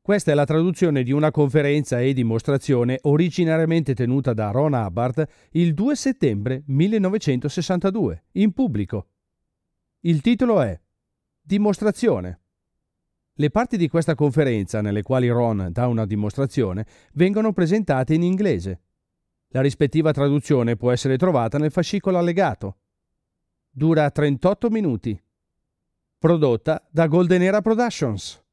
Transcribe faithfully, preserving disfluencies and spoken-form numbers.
Questa è la traduzione di una conferenza e dimostrazione originariamente tenuta da Ron Hubbard il due settembre millenovecentosessantadue, in pubblico. Il titolo è Dimostrazione. Le parti di questa conferenza, nelle quali Ron dà una dimostrazione, vengono presentate in inglese. La rispettiva traduzione può essere trovata nel fascicolo allegato. Dura trentotto minuti. Prodotta da Golden Era Productions.